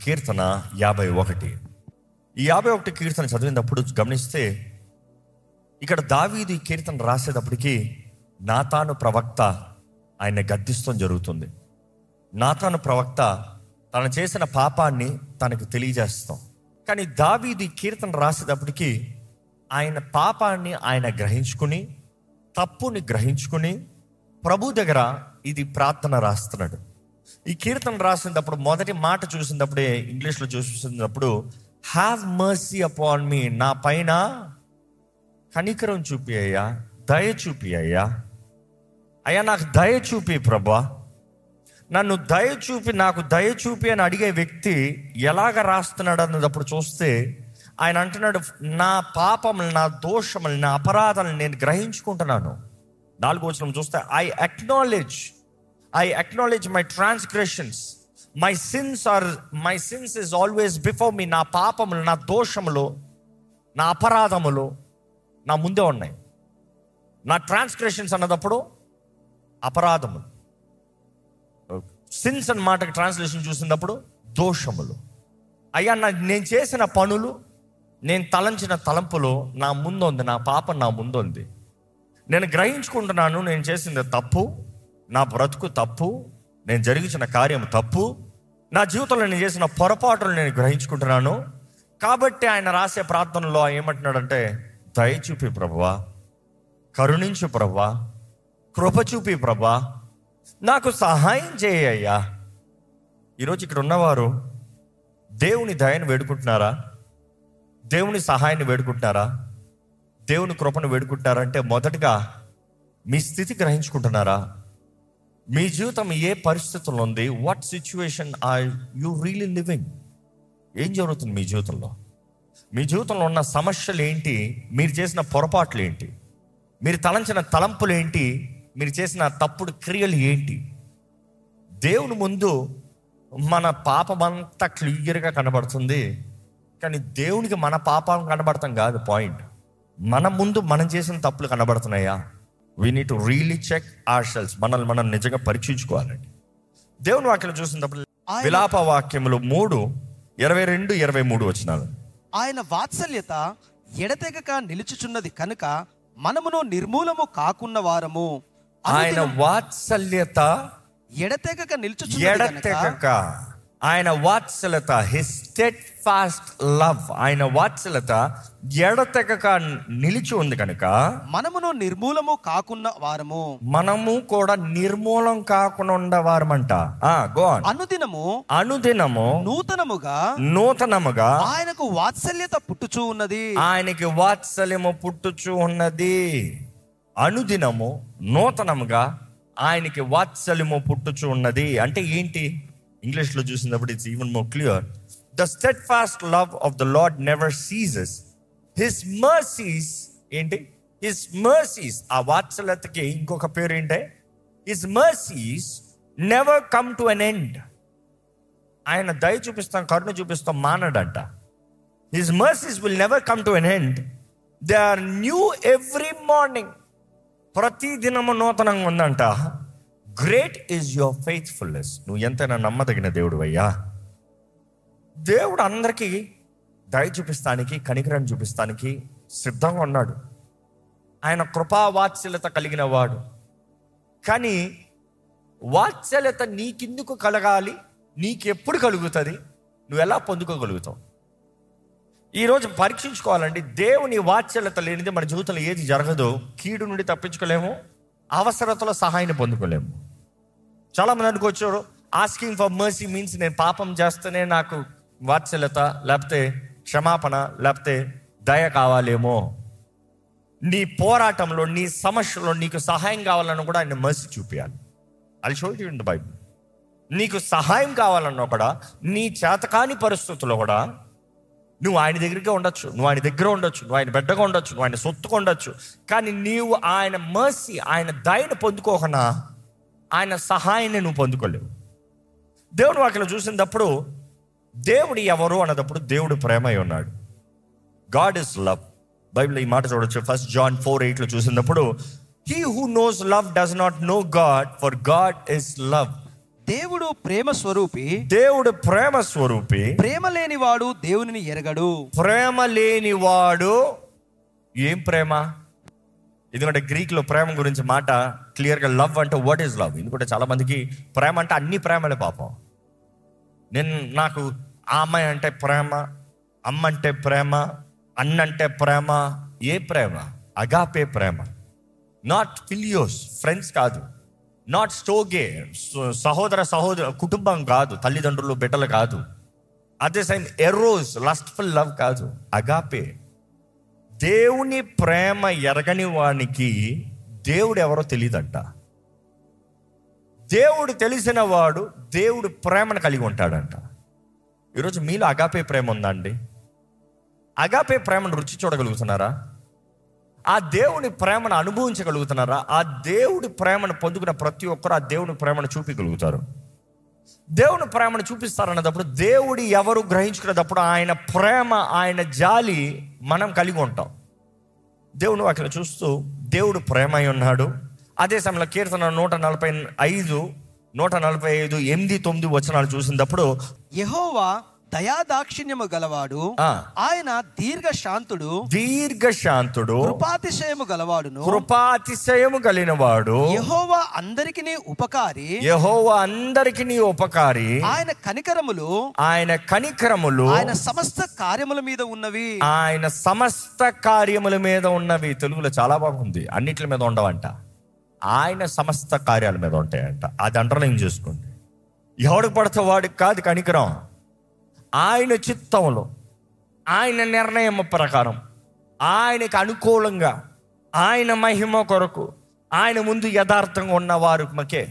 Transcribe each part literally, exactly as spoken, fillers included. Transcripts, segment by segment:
కీర్తన యాభై ఒకటి. ఈ యాభై ఒకటి కీర్తన చదివినప్పుడు గమనిస్తే ఇక్కడ దావీదు ఈ కీర్తన రాసేటప్పటికి నాతాను ప్రవక్త ఆయన గద్దిస్తం జరుగుతుంది. నాతాను ప్రవక్త తను చేసిన పాపాన్ని తనకు తెలియజేస్తాం. కానీ దావీదు ఈ కీర్తన రాసేటప్పటికి ఆయన పాపాన్ని ఆయన గ్రహించుకుని, తప్పుని గ్రహించుకుని ప్రభు దగ్గర ఇది ప్రార్థన రాస్తున్నాడు. ఈ కీర్తన రాసినప్పుడు మొదటి మాట చూసినప్పుడే ఇంగ్లీష్లో చూసినప్పుడు హ్యావ్ మర్సీ అపాన్ మీ, నా పైన కనికరం చూపి అయ్యా, దయ చూపి అయ్యా, అయ్యా నాకు దయ చూపి ప్రభా, నన్ను దయ చూపి, నాకు దయ చూపి అని అడిగే వ్యక్తి ఎలాగ రాస్తున్నాడు అన్నప్పుడు చూస్తే ఆయన అంటున్నాడు, నా పాపములు, నా దోషములు, నా అపరాధాలను నేను గ్రహించుకుంటున్నాను. నాలుగో వచనం చూస్తే I acknowledge I acknowledge my transgressions, my sins are my sins is always before me. నా పాపములు, నా దోషములు, నా అపరాధములు నా ముందే ఉన్నాయి. నా ట్రాన్స్గ్రెషన్స్ అన్నదప్పుడు అపరాధములు, సిన్స్ అన్న మాటకి ట్రాన్స్లేషన్ చూసినప్పుడు దోషములు. అయ్యా నా నేను చేసిన పనులు, నేను తలంచిన తలంపులు నా ముందు ఉంది, నా పాపం నా ముందు ఉంది. నేను గ్రహించుకుంటున్నాను నేను చేసింది తప్పు, నా బ్రతుకు తప్పు, నేను జరిగించిన కార్యం తప్పు, నా జీవితంలో నేను చేసిన పొరపాటులు నేను గ్రహించుకుంటున్నాను. కాబట్టి ఆయన రాసే ప్రార్థనలో ఏమంటున్నాడంటే, దయ చూపి ప్రభువా, కరుణించు ప్రభువా, కృప చూపి ప్రభువా, నాకు సహాయం చేయ్యా. ఈరోజు ఇక్కడ ఉన్నవారు దేవుని దయను వేడుకుంటున్నారా? దేవుని సహాయాన్ని వేడుకుంటున్నారా? దేవుని కృపను వేడుకుంటున్నారా? అంటే మొదటగా మీ స్థితి గ్రహించుకుంటున్నారా? మీ జీవితం ఏ పరిస్థితుల్లో ఉంది? What situation are you really living? ఏం జరుగుతుంది మీ జీవితంలో? మీ జీవితంలో ఉన్న సమస్యలు ఏంటి? మీరు చేసిన పొరపాట్లు ఏంటి? మీరు తలంచిన తలంపులు ఏంటి? మీరు చేసిన తప్పుడు క్రియలు ఏంటి? దేవుని ముందు మన పాపమంతా క్లియర్గా కనబడుతుంది. కానీ దేవునికి మన పాపం కనబడతాం కాదు పాయింట్. మన ముందు మనం చేసిన తప్పులు కనబడుతున్నాయా? We need to really check our selves. మనల్ని మనం నిజంగా పరీక్షించుకోవాలండి. దేవుని వాక్యం చూసినప్పుడు విలాప వాక్యములు మూడు ఇరవై రెండు ఇరవై మూడు వచనాలు. ఆయన వాత్సల్యత ఎడతెగక నిలుచుచున్నది కనుక మనమును నిర్మూలము కాకున్న వారము. ఆయన వాత్సల్యత ఎడతెగక నిలుచుచున్నది ఎడతెగక ఆయన వాత్సల్యత, హిస్ స్టెడ్ఫాస్ట్ లవ్, ఆయన వాత్సల్యత ఎడతెగక నిలిచి ఉంది కనుక మనమును నిర్మూలము కాకున్న వారము. మనము కూడా నిర్మూలం కాకుండా ఉండవారమంట. Go on. అనుదినము అనుదినము నూతనముగా నూతనముగా ఆయనకు వాత్సల్యత పుట్టుచూ ఉన్నది. ఆయనకి వాత్సల్యము పుట్టుచూ ఉన్నది. అనుదినము నూతనముగా ఆయనకి వాత్సల్యము పుట్టుచూ ఉన్నది అంటే ఏంటి? ఇంగ్లీష్లో చూసినప్పుడు it's even more clear. The steadfast love of the Lord never ceases, his mercies ఏంటి? హిస్ మర్సీస్, ఆ వాత్సల్యతకి ఇంకొక పేరు ఏంటి? His mercies never come to an end. ఆయన దయ చూపిస్తాం, కరుణ చూపిస్తాం మానడంట. His mercies will never come to an end. They are new every morning. ప్రతి దినము నూతనంగా ఉందంట. Great is your faithfulness. నువ్వు ఎంతైనా నమ్మదగిన దేవుడు అయ్యా. దేవుడు అందరికీ దయ చూపిస్తానికి, కనికరాన్ని చూపిస్తానికి సిద్ధంగా ఉన్నాడు. ఆయన కృపా వాత్సల్యత కలిగిన వాడు. కానీ వాత్సల్యత నీకెందుకు కలగాలి? నీకెప్పుడు కలుగుతుంది? నువ్వు ఎలా పొందుకోగలుగుతావు? ఈరోజు పరీక్షించుకోవాలండి. దేవుని వాత్సల్యత లేనిది మన జీవితంలో ఏది జరగదు. కీడు నుండి తప్పించుకోలేము, అవసరతలో సహాయాన్ని పొందుకోలేము. చాలామంది అనుకోవచ్చు ఆస్కింగ్ ఫర్ మర్సీ మీన్స్ నేను పాపం చేస్తేనే నాకు వాత్సల్యత, లేకపోతే క్షమాపణ, లేకపోతే దయ కావాలేమో. నీ పోరాటంలో, నీ సమస్యలో నీకు సహాయం కావాలన్నా కూడా ఆయన మర్సీ చూపించాలి. అది show it in the Bible. నీకు సహాయం కావాలన్నా కూడా, నీ చేతకాని పరిస్థితుల్లో కూడా నువ్వు ఆయన దగ్గరికి ఉండొచ్చు, నువ్వు ఆయన దగ్గర ఉండొచ్చు, నువ్వు ఆయన బిడ్డగా ఉండొచ్చు, నువ్వు ఆయన సొత్తుగా ఉండొచ్చు. కానీ నీవు ఆయన మర్సీ, ఆయన దయను పొందుకోకుండా ఆయన సహాయాన్ని నువ్వు పొందుకోలేవు. దేవుడు వాక్యం చూసినప్పుడు దేవుడు ఎవరు అన్నదప్పుడు దేవుడు ప్రేమ అయి ఉన్నాడు. God is love. బైబిల్ ఈ మాట చూడొచ్చు. ఫస్ట్ జాన్ ఫోర్ ఎయిట్లో చూసినప్పుడు, he who knows love does not know God, for God is love. దేవుడు ప్రేమ స్వరూపి, దేవుడు ప్రేమ స్వరూపి. ప్రేమ లేనివాడు దేవునిని ఎరగడు. ప్రేమ లేనివాడు ఏం ప్రేమ? ఎందుకంటే గ్రీక్లో ప్రేమ గురించి మాట క్లియర్గా లవ్ అంటే వాట్ ఈజ్ లవ్. ఎందుకంటే చాలా మందికి ప్రేమ అంటే అన్ని ప్రేమలే పాపం. నేను నాకు ఆ అమ్మాయి అంటే ప్రేమ, అమ్మ అంటే ప్రేమ, అన్నంటే ప్రేమ. ఏ ప్రేమ? అగాపే ప్రేమ. నాట్ ఫిలియోస్, ఫ్రెండ్స్ కాదు. నాట్ స్టోగే, సహోదర సహోదర కుటుంబం కాదు, తల్లిదండ్రులు బిడ్డలు కాదు. అదే సేమ్ ఎరోస్, లస్ట్ఫుల్ లవ్ కాదు. అగాపే. దేవుని ప్రేమ ఎరగని వానికి దేవుడు ఎవరో తెలియదంట. దేవుడు తెలిసిన వాడు దేవుడు ప్రేమను కలిగి ఉంటాడంట. ఈరోజు మీలో అగాపే ప్రేమ ఉందా అండి? అగాపే ప్రేమను రుచి చూడగలుగుతున్నారా? ఆ దేవుని ప్రేమను అనుభవించగలుగుతున్నారా? ఆ దేవుడి ప్రేమను పొందుకున్న ప్రతి ఒక్కరు ఆ దేవుని ప్రేమను చూపించగలుగుతారు. దేవుని ప్రేమను చూపిస్తారన్నప్పుడు దేవుడు ఎవరు గ్రహించుకునేటప్పుడు ఆయన ప్రేమ, ఆయన జాలి మనం కలిగి ఉంటాం. దేవుడు అక్కడ చూస్తూ దేవుడు ప్రేమ అయి ఉన్నాడు. అదే సమయంలో కీర్తన నూట నలభై ఐదు నూట నలభై ఐదు ఎనిమిది తొమ్మిది వచనాలు చూసినప్పుడు, యెహోవా దయాదాక్షిణ్యము గలవాడు, ఆ, ఆయన దీర్ఘశాంతుడు, దీర్ఘశాంతుడు, కృపాతిశయము గలవాడును, కృపాతిశయము కలిగిన వాడు, యెహోవా అందరికిని ఉపకారి, యెహోవా అందరికిని ఉపకారి, ఆయన కనికరములు ఆయన కనికరములు ఆయన సమస్త కార్యముల మీద ఉన్నవి, ఆయన సమస్త కార్యముల మీద ఉన్నవి. తెలుగులో చాలా బాగుంది. అన్నిటి మీద ఉండవంట, ఆయన సమస్త కార్యాల మీద ఉంటాయంట. అది అండర్లైన్ చేసుకోండి. ఎవడికి పడితే వాడికి కాదు కనికరం. ఆయన చిత్తంలో, ఆయన నిర్ణయం ప్రకారం, ఆయనకు అనుకూలంగా, ఆయన మహిమ కొరకు, ఆయన ముందు యథార్థంగా ఉన్నవారు మకే.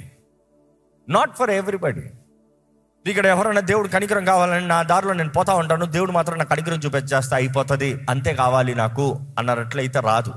Not for everybody. ఇక్కడ ఎవరైనా దేవుడు కనికరం కావాలని నా దారిలో నేను పోతా ఉంటాను, దేవుడు మాత్రం నా కనికరం చూపించేస్తే అయిపోతుంది, అంతే కావాలి నాకు అన్నట్లయితే రాదు.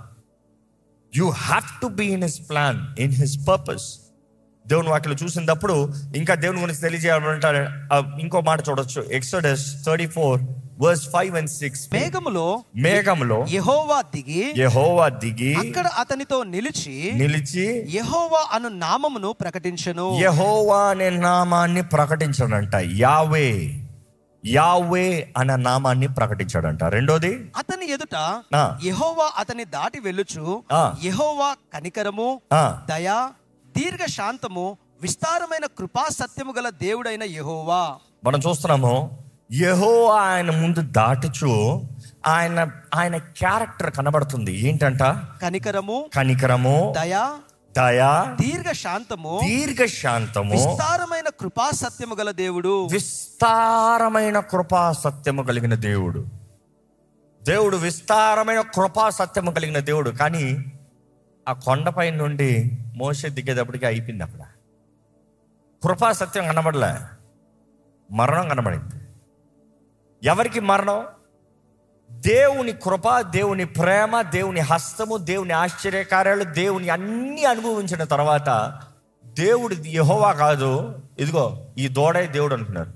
You have to be in his plan, in his purpose. దేవుని వాక్యలో చూసినప్పుడు ఇంకా దేవుని గురించి తెలియజేయాలంటే ఇంకో మాట చూడొచ్చు. Exodus thirty four verse five and six. మేఘములో మేఘములో యెహోవా దిగి యెహోవా దిగి అక్కడ అతనితో నిలిచి నిలిచి యెహోవా అను నామమును ప్రకటించెను. యెహోవా అనే నామాన్ని ప్రకటించాడంట. యావే, యావే అనే నామాన్ని ప్రకటించాడంట. రెండోది, అతని ఎదుట ఆ. యెహోవా అతని దాటి వెళ్ళుచు, ఆ. యెహోవా కనికరము, ఆ, దయా, దీర్ఘ శాంతము, విస్తారమైన కృపా సత్యము గల దేవుడైన యెహోవా. మనం చూస్తున్నాము యెహోవా ఆయన ముందు దాటుచు ఆయన ఆయన క్యారెక్టర్ కనబడుతుంది. ఏంటంట? కనికరము, కనికరము, దయా, దయా, దీర్ఘ శాంతము, దీర్ఘశాంతము, విస్తారమైన కృపా సత్యము గల దేవుడు. విస్తారమైన కృపా సత్యము కలిగిన దేవుడు. దేవుడు విస్తారమైన కృపా సత్యము కలిగిన దేవుడు. కానీ ఆ కొండపై నుండి మోషే దిగేటప్పటికి అయిపోయింది. అక్కడ కృపా సత్యం కనబడలే, మరణం కనబడింది. ఎవరికి మరణం? దేవుని కృప, దేవుని ప్రేమ, దేవుని హస్తము, దేవుని ఆశ్చర్యకార్యాలు, దేవుని అన్ని అనుభవించిన తర్వాత దేవుడు యెహోవా కాదు, ఇదిగో ఈ దూడే దేవుడు అంటున్నారు.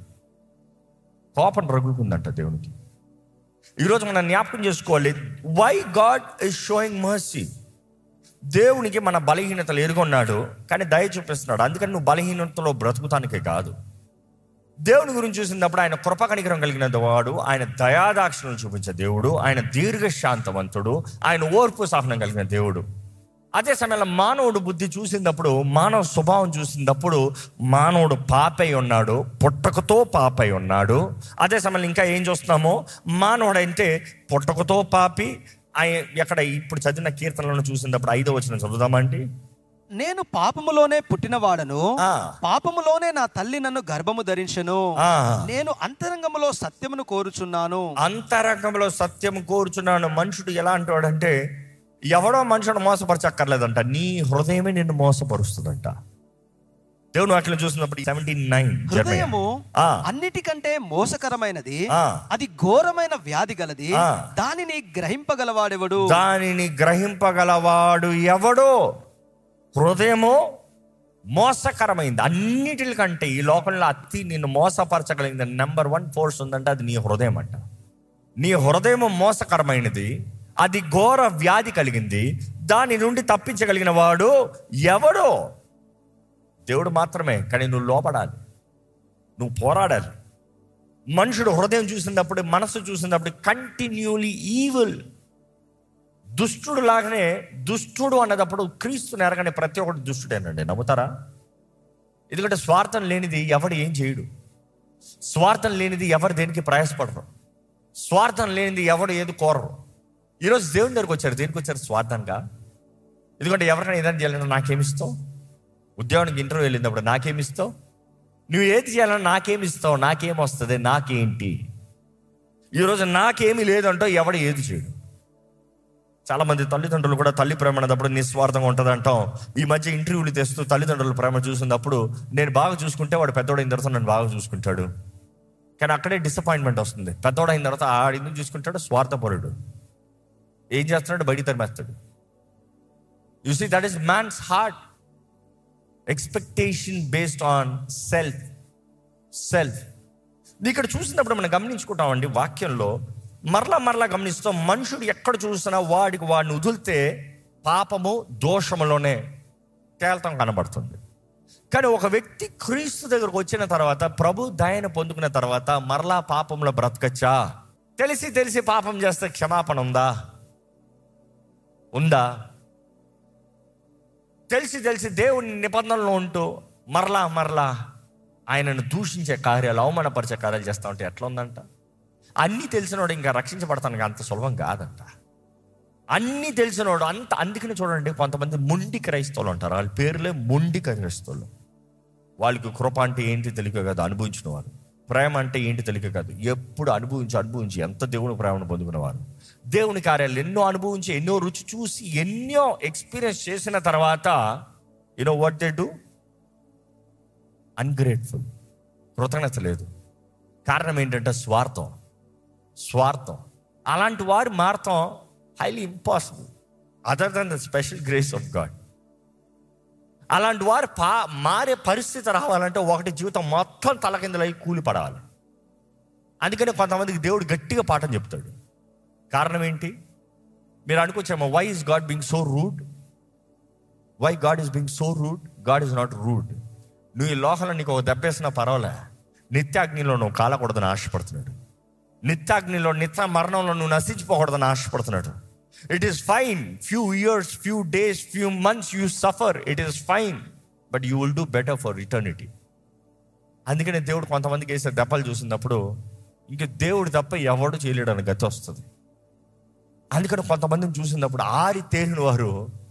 కోపం రగులుకుందంట దేవునికి. ఈరోజు మనం జ్ఞాపకం చేసుకోవాలి, why God is showing mercy. దేవునికి మన బలహీనతలు ఎరుగున్నాడు, కానీ దయ చూపిస్తున్నాడు. అందుకని నువ్వు బలహీనతలో బ్రతుకుతానికే కాదు. దేవుని గురించి చూసినప్పుడు ఆయన కృప కనికరం కలిగిన వాడు, ఆయన దయాదాక్షిణ్యం చూపించే దేవుడు, ఆయన దీర్ఘశాంతవంతుడు, ఆయన ఓర్పు సహనం కలిగిన దేవుడు. అదే సమయంలో మానవుడు బుద్ధి చూసినప్పుడు, మానవ స్వభావం చూసినప్పుడు మానవుడు పాపై ఉన్నాడు, పుట్టకతో పాపై ఉన్నాడు. అదే సమయంలో ఇంకా ఏం చూస్తున్నామో, మానవుడు అంటే పుట్టకతో పాపి. ఆయన ఎక్కడ ఇప్పుడు చదివిన కీర్తనలను చూసినప్పుడు ఐదో వచనం చదువుదామండి. నేను పాపములోనే పుట్టినవాడను, ఆ. పాపములోనే నా తల్లి నన్ను గర్భము ధరించెను. ఆ. నేను అంతరంగములో సత్యమును కోరుచున్నాను. అంతరంగంలో సత్యము కోరుచున్నాను. మనుషుడు ఎలా అంటాడంటే, ఎవడో మనుషుడు మోసపరచక్కర్లేదంట, నీ హృదయమే నిన్ను మోసపరుస్తుందంట. దేవుని వాక్యం చూసినప్పుడు సెవెంటీ నైన్ హృదయము అన్నిటికంటే మోసకరమైనది, ఆ. అది ఘోరమైన వ్యాధి గలది, ఆ. దానిని గ్రహింపగలవాడెవడు? దానిని గ్రహింపగలవాడు ఎవడో? హృదయము మోసకరమైంది. అన్నిటికంటే ఈ లోకంలో అతి నిన్ను మోసపరచగలిగింది నెంబర్ వన్ ఫోర్స్ ఉందంటే అది నీ హృదయం అంట. నీ హృదయం మోసకరమైనది, అది ఘోర వ్యాధి కలిగింది, దాని నుండి తప్పించగలిగిన వాడు ఎవడో? దేవుడు మాత్రమే, కానీ నువ్వు లోపడాలి, నువ్వు పోరాడాలి. మనుషుడు హృదయం చూసినప్పుడు, మనసు చూసినప్పుడు కంటిన్యూలీ ఈవిల్, దుష్టుడు లాగానే. దుష్టుడు అన్నదప్పుడు క్రీస్తుని ఎరగని ప్రతి ఒక్కటి దుష్టుడేనండి. నమ్ముతారా? ఎందుకంటే స్వార్థం లేనిది ఎవడు ఏం చేయడు, స్వార్థం లేనిది ఎవరు దేనికి ప్రయాసపడరు, స్వార్థం లేనిది ఎవడు ఏది కోరరు. ఈరోజు దేవుని దగ్గరికి వచ్చారు, దేనికి వచ్చారు? స్వార్థంగా. ఎందుకంటే ఎవరికైనా ఏదైనా చేయాలన్నా నాకేమిస్తావు, ఉద్యోగానికి ఇంటర్వ్యూ వెళ్ళినప్పుడు నాకేమిస్తావు, నువ్వు ఏది చేయాలన్నా నాకేమిస్తావు, నాకేం వస్తుంది, నాకేంటి. ఈరోజు నాకేమీ లేదంటో ఎవడు ఏది చేయడు. చాలామంది తల్లిదండ్రులు కూడా తల్లి ప్రేమ అన్నప్పుడు నిస్వార్థంగా ఉంటుంది అంటాం. ఈ మధ్య ఇంటర్వ్యూలు తెస్తూ తల్లిదండ్రుల ప్రేమ చూసినప్పుడు నేను బాగా చూసుకుంటే వాడు పెద్దోడైన తర్వాత నన్ను బాగా చూసుకుంటాడు, కానీ అక్కడే డిసప్పాయింట్మెంట్ వస్తుంది. పెద్దోడైన తర్వాత ఆడు ఎందుకు చూసుకుంటాడు? స్వార్థపరుడు. ఏం చేస్తున్నాడు? బయట తరిమేస్తాడు. You see, that is man's heart. Expectation based on self self ఇక్కడ చూసినప్పుడు మనం గమనించుకుంటామండి. వాక్యంలో మరలా మరలా గమనిస్తాం, మనుషుడు ఎక్కడ చూసినా వాడికి వాడిని వదిలితే పాపము దోషములోనే తేల్తం కనబడుతుంది. కానీ ఒక వ్యక్తి క్రీస్తు దగ్గరకు వచ్చిన తర్వాత, ప్రభు దయను పొందుకున్న తర్వాత మరలా పాపంలో బ్రతకచ్చా? తెలిసి తెలిసి పాపం చేస్తే క్షమాపణ ఉందా? ఉందా? తెలిసి తెలిసి దేవుని నిబంధనలో ఉంటూ మరలా మరలా ఆయనను దూషించే కార్యాలు, అవమానపరిచే కార్యాలు చేస్తూ ఉంటే ఎట్లా ఉందంట? అన్నీ తెలిసినోడు ఇంకా రక్షించబడతానికి అంత సులభం కాదంట. అన్నీ తెలిసినోడు అంత. అందుకని చూడండి, కొంతమంది మొండి క్రైస్తవులు అంటారు, వాళ్ళ పేర్లే మొండి క్రైస్తవులు. వాళ్ళకి కృప అంటే ఏంటి తెలియక కాదు, అనుభవించిన వారు. ప్రేమ అంటే ఏంటి తెలియక కాదు, ఎప్పుడు అనుభవించి అనుభవించి ఎంత దేవుని ప్రేమను పొందుకునేవారు. దేవుని కార్యాలు ఎన్నో అనుభవించి, ఎన్నో రుచి చూసి, ఎన్నో ఎక్స్పీరియన్స్ చేసిన తర్వాత you know what they do? Ungrateful, కృతజ్ఞత లేదు. కారణం ఏంటంటే స్వార్థం. స్వార్థం. అలాంటి వారు మారతాం highly impossible, other than the special grace of God. అలాంటి వారు పా మారే పరిస్థితి రావాలంటే ఒకటి, జీవితం మొత్తం తలకిందులై కూలి పడాలి. అందుకని కొంతమందికి దేవుడు గట్టిగా పాఠం చెప్తాడు. కారణం ఏంటి? మీరు అనుకోవచ్చేమో, why is God being so rude? Why God is being so rude? God is not rude. నువ్వు ఈ లోకంలో నీకు ఒక దెబ్బేసినా పర్వాలే, నిత్యాగ్నిలో నువ్వు కాలకూడదని ఆశపడుతున్నాడు. నిత్యాగ్నిలో, నిత్య మరణంలో నువ్వు నశించిపోకూడదని ఆశపడుతున్నాడు. It is fine, few years, few days, few months you suffer, it is fine, but you will do better for eternity. అందుకనే దేవుడు కొంతమందికి వేసే దెబ్బలు చూసినప్పుడు ఇంక దేవుడు తప్ప ఎవడు చేయలేడు అని గతి వస్తుంది. అందుకని కొంతమందిని చూసినప్పుడు ఆరి తేలిన వారు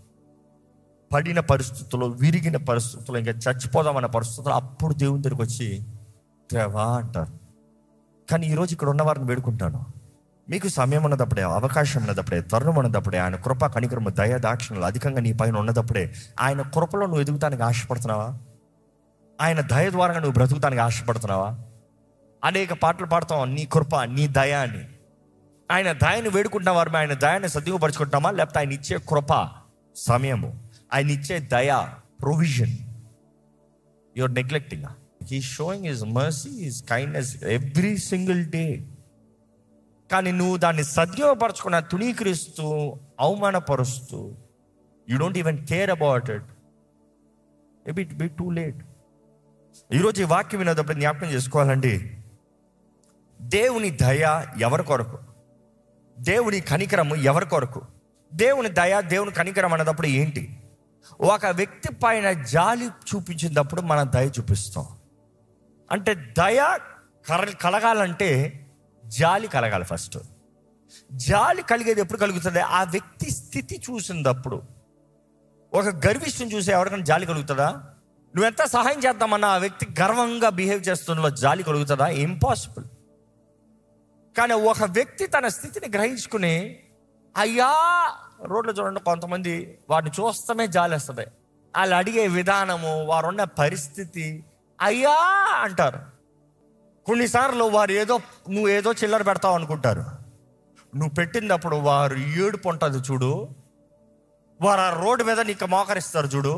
పడిన పరిస్థితుల్లో, విరిగిన పరిస్థితుల్లో, ఇంకా చచ్చిపోదామన్న పరిస్థితుల్లో, అప్పుడు దేవుని దగ్గరికి వచ్చి దేవా అంటారు. కానీ ఈరోజు ఇక్కడ ఉన్నవారిని వేడుకుంటాను, మీకు సమయం ఉన్నదప్పుడే, అవకాశం ఉన్నదప్పుడే, తరుణం ఉన్నదప్పుడే, ఆయన కృప, కనికరము, దయ, దాక్షిణ్యాలు అధికంగా నీ పైన ఉన్నదప్పుడే ఆయన కృపలో నువ్వు ఎదుగుతానికి ఆశపడుతున్నావా? ఆయన దయ ద్వారా నువ్వు బ్రతుకుతానికి ఆశపడుతున్నావా? అనేక పాటలు పాడతాం, నీ కృప, నీ దయ అని. ఆయన దయని వేడుకుంటున్న వారు ఆయన దయాన్ని సద్విపరుచుకుంటున్నామా? లేకపోతే ఆయన ఇచ్చే కృప, సమయము, ఆయన ఇచ్చే దయ, provision your neglecting. He's showing his mercy, his kindness every single day. కానీ నువ్వు దాన్ని సద్విపరచుకున్న తుణీకరిస్తూ, అవమానపరుస్తూ, you don't even care about it, maybe it be too late. ఈరోజు ఈ వాక్యం వినేటప్పుడు జ్ఞాపకం చేసుకోవాలండి, దేవుని దయ ఎవరి కొరకు? దేవుని కనికరము ఎవరి కొరకు? దేవుని దయ, దేవుని కనికరం అనేటప్పుడు ఏంటి? ఒక వ్యక్తి పైన జాలి చూపించినప్పుడు మనం దయ చూపిస్తాం. అంటే దయ కలగాలంటే జాలి కలగాలి. ఫస్ట్ జాలి కలిగేది ఎప్పుడు కలుగుతుంది? ఆ వ్యక్తి స్థితి చూసినప్పుడు. ఒక గర్విష్ఠుని చూసి ఎవరికైనా జాలి కలుగుతుందా? నువ్వెంత సహాయం చేద్దామన్నా ఆ వ్యక్తి గర్వంగా బిహేవ్ చేస్తున్న జాలి కలుగుతుందా? ఇంపాసిబుల్. కానీ ఒక వ్యక్తి తన స్థితిని గ్రహించుకుని, అయ్యా, రోడ్లో చూడండి కొంతమంది వాడిని చూస్తామే జాలేస్తుంది. వాళ్ళు అడిగే విధానము, వారు ఉన్న పరిస్థితి, అయ్యా అంటారు. కొన్నిసార్లు వారు ఏదో, నువ్వు ఏదో చిల్లర పెడతావు అనుకుంటారు. నువ్వు పెట్టినప్పుడు వారు ఏడుపు ఉంటుంది చూడు, వారు ఆ రోడ్డు మీద నీకు మోకరిస్తారు చూడు,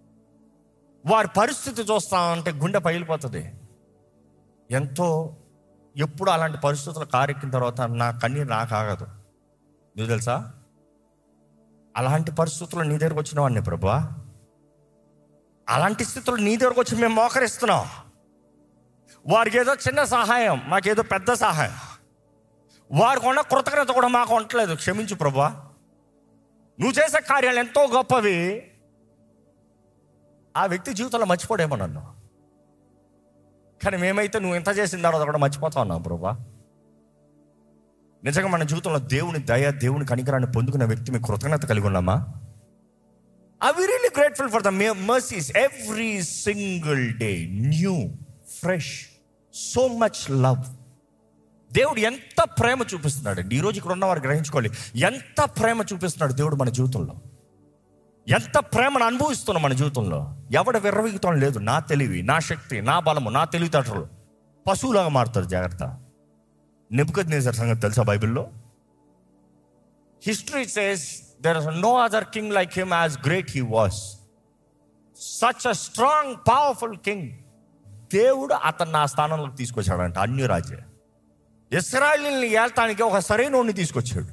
వారి పరిస్థితి చూస్తా ఉంటే గుండె పగిలిపోతుంది. ఎంతో ఎప్పుడు అలాంటి పరిస్థితులు కారెక్కిన తర్వాత నా కన్నీరు నాకు ఆగదు. నువ్వు తెలుసా, అలాంటి పరిస్థితుల్లో నీ దగ్గరకు వచ్చిన వాడిని ప్రభువా, అలాంటి స్థితిలో నీ దగ్గరకు వచ్చి మేము మోకరిస్తున్నాం. వారికి ఏదో చిన్న సహాయం, మాకేదో పెద్ద సహాయం. వారికి ఉన్న కృతజ్ఞత కూడా మాకు ఉండట్లేదు. క్షమించు ప్రభువా, నువ్వు చేసే కార్యాలు ఎంతో గొప్పవి. ఆ వ్యక్తి జీవితంలో మర్చిపోడేమో నన్ను, కానీ మేమైతే నువ్వు ఇంత చేసిన తర్వాత కూడా మర్చిపోతా ఉన్నావు ప్రభువా. నిజంగా మన జీవితంలో దేవుని దయ, దేవుని కనికరాన్ని పొందుకున్న వ్యక్తి మీకు కృతజ్ఞత కలిగి ఉన్నామా? Are we really grateful for the mercies every single day? New, fresh, so much love. దేవుడు ఎంత ప్రేమ చూపిస్తున్నాడు. ఈరోజు ఇక్కడ ఉన్న వారు గ్రహించుకోవాలి, ఎంత ప్రేమ చూపిస్తున్నాడు దేవుడు మన జీవితంలో. ఎంత ప్రేమను అనుభవిస్తున్నాం మన జీవితంలో. ఎవడ విర్రవీగుతాం లేదు. నా తెలివి, నా శక్తి, నా బలము, నా తెలివితేటలు పశువులాగా మారుతారు. జాగ్రత్త. నెబుకద్నెజర్ సంగతి తెలుసా బైబిల్లో? History says there is no other king like him, as great he was. Such a strong, powerful king. దేవుడు అతన్ని ఆ స్థానంలోకి తీసుకొచ్చాడంట. అన్య రాజే ఇశ్రాయేలుని ఏల్తానికి ఒక సరైనోడిని తీసుకొచ్చాడు.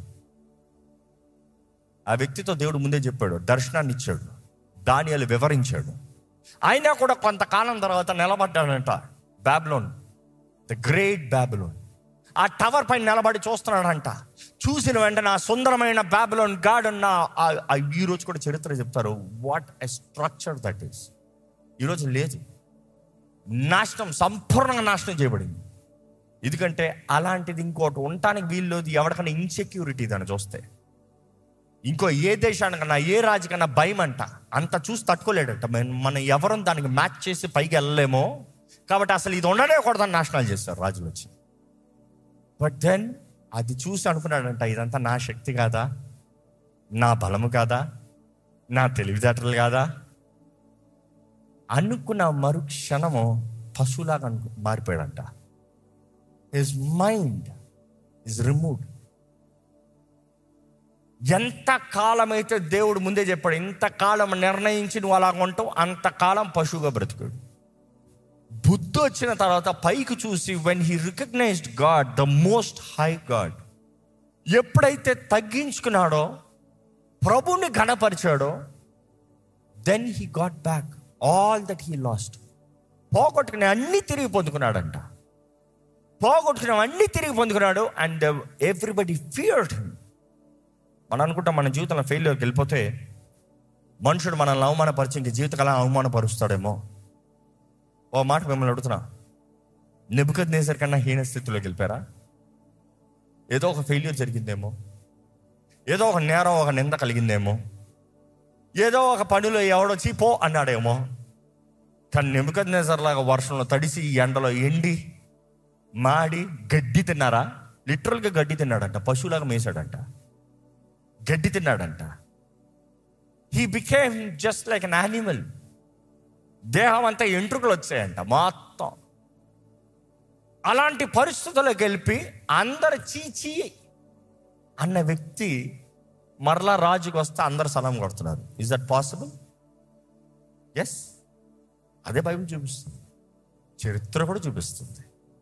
ఆ వ్యక్తితో దేవుడు ముందే చెప్పాడు, దర్శనాన్ని ఇచ్చాడు, దానియేలు వివరించాడు. అయినా కూడా కొంతకాలం తర్వాత నిలబడ్డాడంట బాబిలోన్, ద గ్రేట్ బాబిలోన్. ఆ టవర్ పైన నిలబడి చూస్తున్నాడంట. చూసిన వెంటనే ఆ సుందరమైన బాబిలోన్ గార్డెన్, ఈ రోజు కూడా చరిత్ర చెప్తారు, what a structure that is. ఈరోజు లేదు, నాశనం, సంపూర్ణంగా నాశనం చేయబడింది. ఎందుకంటే అలాంటిది ఇంకోటి ఉండటానికి వీళ్ళు, ఎవరికైనా ఇన్సెక్యూరిటీ దాన్ని చూస్తే, ఇంకో ఏ దేశానికన్నా ఏ రాజుకన్నా భయం అంట. అంత చూసి తట్టుకోలేడంట. మనం ఎవరం దానికి మ్యాచ్ చేసి పైకి వెళ్ళలేమో, కాబట్టి అసలు ఇది ఉండనే కూడదని నాశనాలు చేస్తారు రాజులు వచ్చి. బట్ దెన్ అది చూసి అనుకున్నాడంట, ఇదంతా నా శక్తి కాదా, నా బలము కాదా, నా తెలివితేటలు కాదా అనుకున్న మరుక్షణము పశువులాగా అను మారిపోయాడంట. His mind is removed. ఎంత కాలమైతే దేవుడు ముందే చెప్పాడు, ఇంతకాలం నిర్ణయించి నువ్వు అలా ఉంటావు, అంతకాలం పశువుగా బ్రతికాడు. బుద్ధి వచ్చిన తర్వాత పైకి చూసి, when he recognized God, the most high God, ఎప్పుడైతే తగ్గించుకున్నాడో, ప్రభువుని ఘనపరిచాడో, then he got back all that he lost. పోగొట్టుకునే అన్ని తిరిగి పొందుకున్నాడంట. పోగొట్టుకునే అన్ని తిరిగి పొందుకున్నాడు. And everybody feared him. మనం అనుకుంటాం మన జీవితంలో ఫెయిల్యూర్కి వెళ్ళిపోతే మనుషుడు మనల్ని అవమానపరిచి ఇంక జీవితకాలం అవమానపరుస్తాడేమో. ఓ మాట మిమ్మల్ని అడుగుతున్నా, నెబుకద్నెజర్ కన్నా హీన స్థితిలోకి వెళ్ళిపోయారా? ఏదో ఒక ఫెయిల్యూర్ జరిగిందేమో, ఏదో ఒక నేరం, ఒక నింద కలిగిందేమో, ఏదో ఒక పనిలో ఎవడొచ్చి పో అన్నాడేమో. కానీ నెబుకద్నెజర్ లాగా వర్షంలో తడిసి, ఎండలో ఎండి మాడి గడ్డి తిన్నారా? లిటరల్గా గడ్డి తిన్నాడంట. పశువులాగా మేసాడంట, గడ్డి తిన్నాడంట. He became just like an animal. దేహం అంతా ఎంట్రుకలు వచ్చాయంట మొత్తం. అలాంటి పరిస్థితుల్లోకి వెళ్ళి అందరు చీచీ అన్న వ్యక్తి మరలా రాజుకి వస్తే అందరు సలాం కొడుతున్నారు. Is that possible? ఎస్, అదే బైబిల్ చూపిస్తుంది, చరిత్ర కూడా చూపిస్తుంది.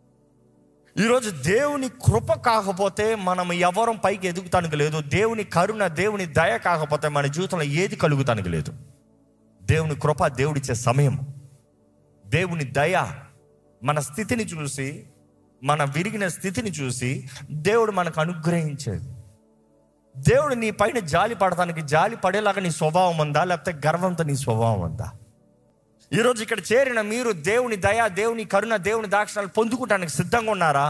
ఈరోజు దేవుని కృప కాకపోతే మనం ఎవరం పైకి ఎదుగుతానికి లేదు. దేవుని కరుణ, దేవుని దయ కాకపోతే మన జీవితంలో ఏది కలుగుతానికి లేదు. దేవుని కృప, దేవుడిచ్చే సమయం, దేవుని దయ, మన స్థితిని చూసి, మన విరిగిన స్థితిని చూసి దేవుడు మనకు అనుగ్రహించేది. దేవుడు నీ పైన జాలి పడటానికి, జాలి పడేలాగా నీ స్వభావం ఉందా, లేకపోతే గర్వంతో నీ స్వభావం ఉందా? ఈరోజు ఇక్కడ చేరిన మీరు దేవుని దయ, దేవుని కరుణ, దేవుని దాక్షిణాలు పొందుకోవటానికి సిద్ధంగా ఉన్నారా?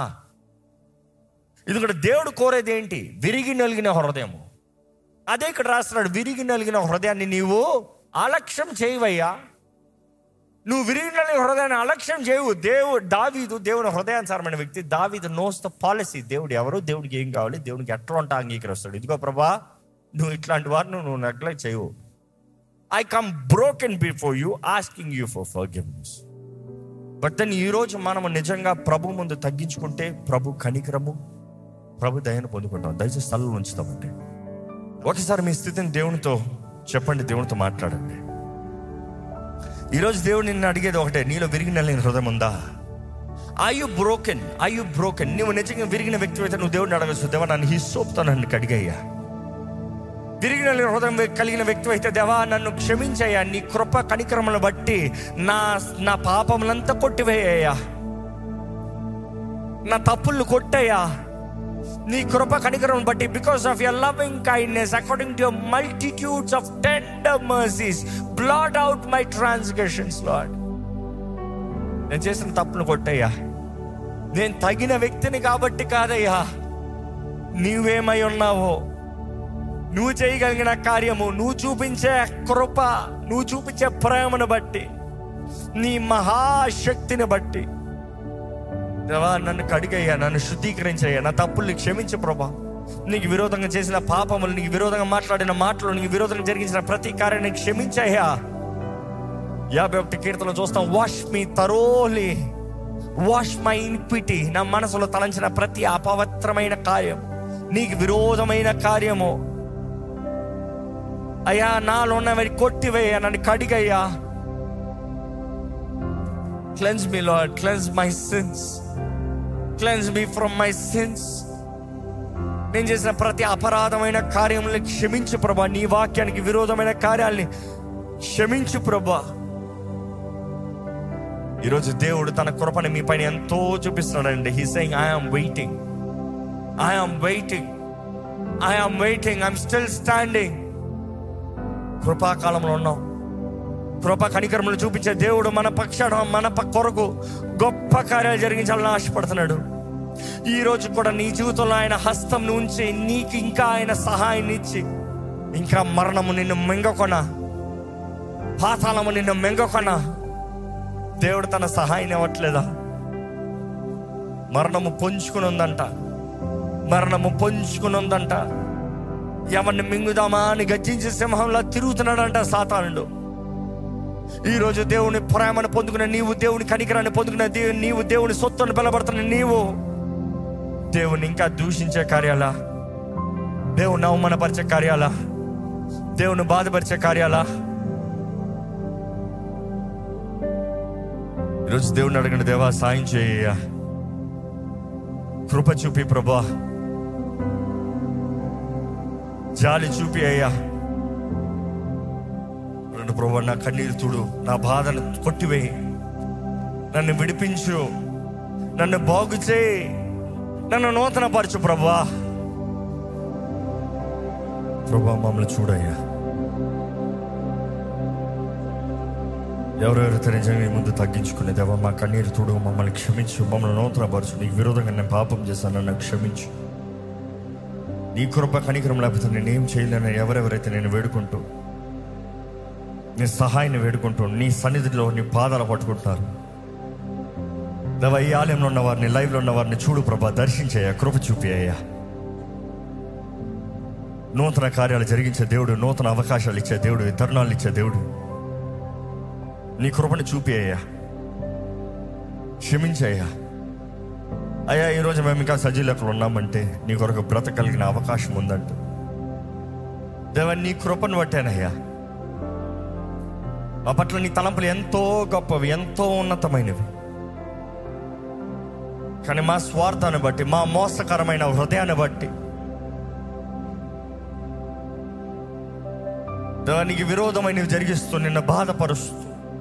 ఎందుకంటే దేవుడు కోరేది ఏంటి? విరిగి నలిగిన హృదయము. అదే ఇక్కడ రాస్తున్నాడు, విరిగి నలిగిన హృదయాన్ని నీవు అలక్ష్యం చేయవయ్యా. నువ్వు విరిగి నలిగిన హృదయాన్ని అలక్ష్యం చేయవు. దేవుడు దావీదు దేవుని హృదయానుసారమైన వ్యక్తి. దావీదు నోస్ ద పాలసీ. దేవుడు ఎవరు, దేవుడికి ఏం కావాలి, దేవుడికి ఎట్లా ఉంటా అంగీకరిస్తాడు. ఇదిగో ప్రభా, నువ్వు ఇట్లాంటి వారిని నువ్వు నెగ్లెక్ట్ చేయవు. I come broken before you, asking you for forgiveness. But then ఈరోజు మనము నిజంగా ప్రభు ముందు తగ్గించుకుంటే ప్రభు కనికరము, ప్రభు దయను పొందుకుంటాం. దయచేసి స్థలంలో ఉంచుతామంటే ఒకసారి మీ స్థితిని దేవునితో చెప్పండి, దేవునితో మాట్లాడండి. ఈరోజు దేవుడు నిన్ను అడిగేది ఒకటే, నీలో విరిగిన హృదయం ఉందా? Are you broken? Are you broken? నువ్వు నిజంగా విరిగిన వ్యక్తి అయితే నువ్వు దేవుడిని అడగచ్చు, దేవా నన్ను హిస్సోపుతో నన్ను కడిగయ్యా. విరిగిన హృదయం కలిగిన వ్యక్తి అయితే, దేవా నన్ను క్షమించయ్యా, నీ కృప కనికరములను బట్టి నా నా పాపములంతా కొట్టివేయ్యా, నా తప్పులు కొట్టయ్యా, నీ కృప కనికరం బట్టి, because of your loving kindness according to your multitudes of tender mercies blot out my transgressions Lord. నేను చేసిన తప్పును కొట్టయ్యా, నేను తగిన వ్యక్తిని కాబట్టి కాదయ్యా, నీవేమై ఉన్నావో, నువ్వు చేయగలిగిన కార్యము, నువ్వు చూపించే కృప, నువ్వు చూపించే ప్రేమను బట్టి, నీ మహాశక్తిని బట్టి దేవా నన్ను కడిగయ్యా, నన్ను శుద్ధీకరించయ్యా, నా తప్పుల్ని క్షమించు ప్రభా. నీకు విరోధంగా చేసిన పాపములు, నీకు విరోధంగా మాట్లాడిన మాటలు, నీకు విరోధంగా జరిగించిన ప్రతి కార్యాన్ని క్షమించయ్యా. యాభై ఒకటి కీర్తనలో చూస్తాం, wash me thoroughly, wash my iniquity. నా మనసులో తలంచిన ప్రతి అపవిత్రమైన కార్యం, నీకు విరోధమైన కార్యము అయ్యా, నాలో ఉన్నవి కొట్టివేయ్యా, నన్ను కడిగయ్యా. Cleanse me Lord, cleanse my sins, cleanse me from my sins. నేను చేసిన ప్రతి అపరాధమైన కార్యములను క్షమించు ప్రభా, నీ వాక్యానికి విరోధమైన కార్యాలని క్షమించు ప్రభా. ఈరోజు దేవుడు తన కృపని మీ పైన ఎంతో చూపిస్తున్నాడండి. He saying I am waiting, I am waiting, I am waiting, I'm still standing. కృపాకాలంలో ఉన్నాం. కృపా కనికరములు చూపించే దేవుడు మన పక్షాన, మన కొరకు గొప్ప కార్యాలు జరిగించాలని ఆశపడుతున్నాడు. ఈ రోజు కూడా నీ జీవితంలో ఆయన హస్తం ఉంచి, నీకు ఇంకా ఆయన సహాయాన్ని ఇచ్చి, ఇంకా మరణము నిన్ను మెంగకొన, పాతాళము నిన్ను మెంగకొన దేవుడు తన సహాయం ఇవ్వట్లేదా? మరణము పొంచుకుని ఉందంట, మరణము పొంచుకుని ఉందంట. ఎవరిని మింగుదామా అని గర్జించే సింహంలా తిరుగుతున్నాడంట సాతానుడు. ఈరోజు దేవుని ప్రేమను పొందుకున్న నీవు, దేవుని కనికరాన్ని పొందుకున్న దేవుని నీవు, దేవుని సొత్తును బలపడుతున్న నీవు, దేవుని ఇంకా దూషించే కార్యాలా, దేవుని అవమానపరిచే కార్యాలా, దేవుని బాధపరిచే కార్యాలా? ఈరోజు దేవుని అడగండి, దేవా సాయం చేయ, కృప చూపి ప్రభా, జాలి చూపి అయ్యా. ప్రభా నా కన్నీరు తుడు, నా బాధను కొట్టివేయి, నన్ను విడిపించు, నన్ను బాగు చేయి, నన్ను నూతన పరచు ప్రభా. ప్రభా మమ్మల్ని చూడయ్యా. ఎవరెవరైతే నిజంగా నీ ముందు తగ్గించుకునే, దేవా మా కన్నీరు తుడు, మమ్మల్ని క్షమించు, మమ్మల్ని నూతన పరచు. నీకు విరోధంగా నేను పాపం చేశాను, నన్ను క్షమించు. నీ కృప కనికరం లేకపోతే నేనేం చేయలేను. ఎవరెవరైతే నేను వేడుకుంటూ, నీ సహాయాన్ని వేడుకుంటూ, నీ సన్నిధిలో నీ పాదాలు పట్టుకుంటున్నారు దేవా, ఈ ఆలయంలో ఉన్న వారిని, లైవ్లో ఉన్న వారిని చూడు ప్రభా, దర్శించయ్యా, కృప చూపి అయ్యా. నూతన కార్యాలు జరిగించే దేవుడు, నూతన అవకాశాలు ఇచ్చే దేవుడు, తరుణాలు ఇచ్చే దేవుడు, నీ కృపను చూపి అయ్యా, క్షమించయ్యా. అయ్యా ఈరోజు మేము ఇంకా సజీలకులు ఉన్నామంటే నీ కొరకు బ్రతకగలిగిన అవకాశం ఉందంట దేవా. నీ కృపను బట్టేనయ్యా, మా పట్ల నీ తలంపులు ఎంతో గొప్పవి, ఎంతో ఉన్నతమైనవి. కానీ మా స్వార్థాన్ని బట్టి, మా మోసకరమైన హృదయాన్ని బట్టి దానికి విరోధమైనవి జరిగిస్తూ, నిన్ను బాధపరుస్తూ,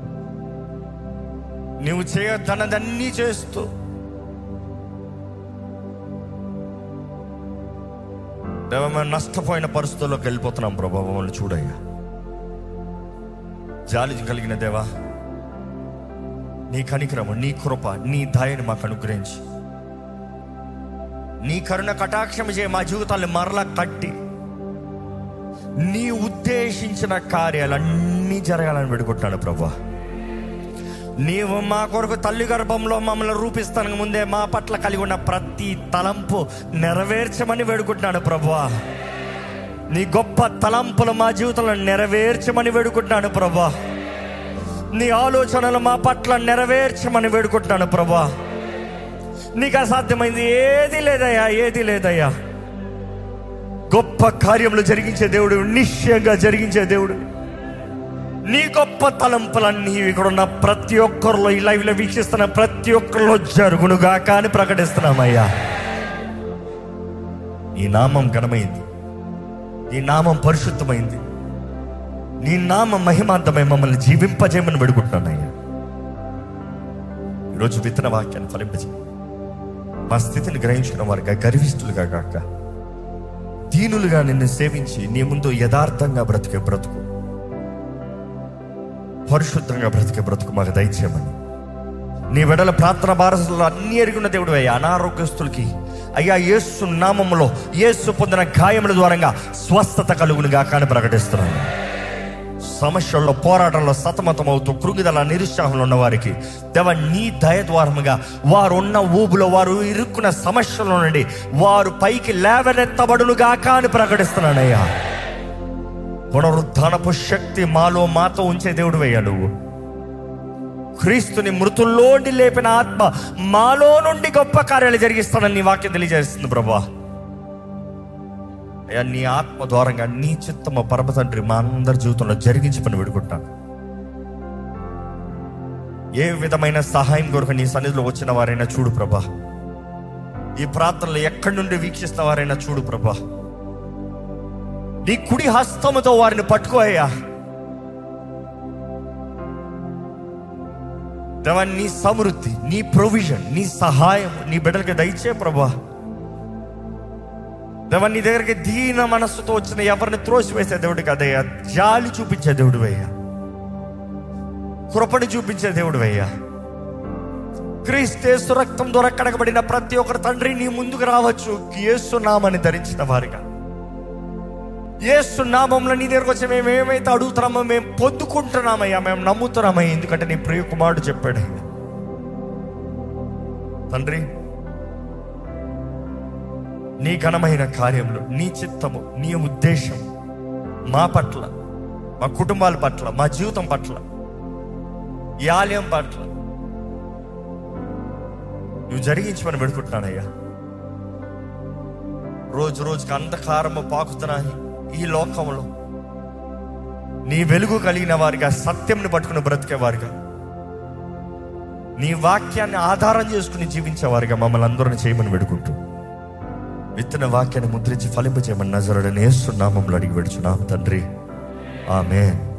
నువ్వు చేయొద్దన్నదన్నీ చేస్తూ, దేవా మేము నష్టపోయిన పరిస్థితుల్లోకి వెళ్ళిపోతున్నాం ప్రభా. మమ్మల్ని చూడయ్యా, జాలి కలిగిన దేవా, నీ కనికరము, నీ కృప, నీ దయని మాకు అనుగ్రహించి, నీ కరుణ కటాక్షం చేయ మా జీవితాన్ని మరలా కట్టి, నీ ఉద్దేశించిన కార్యాలన్నీ జరగాలని పెడుకుంటున్నాను ప్రభా. నీవు మా కొరకు తల్లి గర్భంలో మమ్మల్ని రూపిస్తానికి ముందే మా పట్ల కలిగి ఉన్న ప్రతి తలంపు నెరవేర్చమని వేడుకుంటున్నాను ప్రభువా. నీ గొప్ప తలంపులు మా జీవితంలో నెరవేర్చమని వేడుకుంటున్నాను ప్రభువా. నీ ఆలోచనలు మా పట్ల నెరవేర్చమని వేడుకుంటున్నాను ప్రభువా. నీకు అసాధ్యమైంది ఏది లేదయ్యా, ఏది లేదయ్యా. గొప్ప కార్యములు జరిగించే దేవుడు, నిశ్చయంగా జరిగించే దేవుడు. నీ గొప్ప తలంపులన్నీ ఇక్కడ ఉన్న ప్రతి ఒక్కరిలో, ఈ లైవ్లో వీక్షిస్తున్న ప్రతి ఒక్కరిలో జరుగునుగా కానీ ప్రకటిస్తున్నామయ్యా. ఈ నామం ఘనమైంది, నీ నామం పరిశుద్ధమైంది. నీ నామం మహిమార్థమై మమ్మల్ని జీవింపజేయమని వేడుకుంటున్నానయ్యా. ఈరోజు విత్తన వాక్యాన్ని ఫలింపజే. మా స్థితిని గ్రహించిన వారుగా, గర్విష్ఠులుగా కాక దీనులుగా నిన్ను సేవించి నీ ముందు యథార్థంగా బ్రతికే బ్రతుకు, పరిశుద్ధంగా బ్రతికే బ్రతుకు మాకు దయచేయమని. నీ వెడల ప్రార్థన భారతలో అన్ని ఎరుగున్న దేవుడు అయ్యా. అనారోగ్యస్తులకి అయ్యా యేసు నామములో, యేసు పొందిన గాయముల ద్వారంగా స్వస్థత కలుగునుగా కానీ ప్రకటిస్తున్నాను. సమస్యల్లో, పోరాటంలో సతమతం అవుతూ కృంగిదల నిరుత్సాహంలో ఉన్న వారికి దేవ నీ దయ ద్వారముగా వారు ఉన్న ఊబులో, వారు ఇరుక్కున్న సమస్యలో నుండి వారు పైకి లేవనెత్తబడునుగా కానీ ప్రకటిస్తున్నానయ్యా. పునరుద్ధానపు శక్తి మాలో మాతో ఉంచే దేవుడు అయ్యా. నువ్వు క్రీస్తుని మృతుల్లోండి లేపిన ఆత్మ మాలో నుండి గొప్ప కార్యాలు జరిగిస్తానని నీ వాక్యం తెలియజేస్తుంది ప్రభా. అయ్యా నీ ఆత్మ ద్వారంగా నీ చిత్తమ పరమ తండ్రి మా అందరి జీవితంలో జరిగించి పని వేడుకుంటాను. ఏ విధమైన సహాయం కొరకు నీ సన్నిధిలో వచ్చిన వారైనా చూడు ప్రభా. ఈ ప్రార్థనలు ఎక్కడి నుండి వీక్షిస్తున్న వారైనా చూడు ప్రభా. నీ కుడి హస్తముతో వారిని పట్టుకో అయ్యా. దేవా నీ సమృద్ధి, నీ ప్రొవిజన్, నీ సహాయం నీ బిడ్డలకి దయచే ప్రభా. దేవా నీ దగ్గరికి దీన మనస్సుతో వచ్చిన ఎవరిని త్రోసివేసే దేవుడు కదయ్యా. జాలి చూపించే దేవుడు అయ్యా. కృపని చూపించే దేవుడు అయ్యా. క్రీస్తు రక్తం ద్వారా కడగబడిన ప్రతి ఒక్కరు తండ్రి నీ ముందుకు రావచ్చు. యేసు నామాన్ని ధరించిన వారిగా, యేసు నామంలో నీ దగ్గరకు వచ్చి మేము ఏమైతే అడుగుతున్నామో మేము పొందుకుంటున్నామయ్యా, మేము నమ్ముతున్నామయ్యా. ఎందుకంటే నీ ప్రియ కుమారుడు చెప్పాడయ్యా. తండ్రి నీ ఘనమైన కార్యములు, నీ చిత్తము, నీ ఉద్దేశం మా పట్ల, మా కుటుంబాల పట్ల, మా జీవితం పట్ల, ఈ ఆలయం పట్ల నువ్వు జరిగించమని పెడుకుంటున్నానయ్యా. రోజు రోజుకి అంధకారము పాకుతున్నాయి ఈ లోకంలో. నీ వెలుగు కలిగిన వారిగా, సత్యంని పట్టుకుని బ్రతికేవారుగా, నీ వాక్యాన్ని ఆధారం చేసుకుని జీవించేవారుగా మమ్మల్ని అందరిని చేయమని వేడుకుంటూ విత్తన వాక్యాన్ని ముద్రించి ఫలింపజేయమని నజరుడైన యేసు నామములో అడిగి వేడుచున్నాము తండ్రి. ఆమేన్.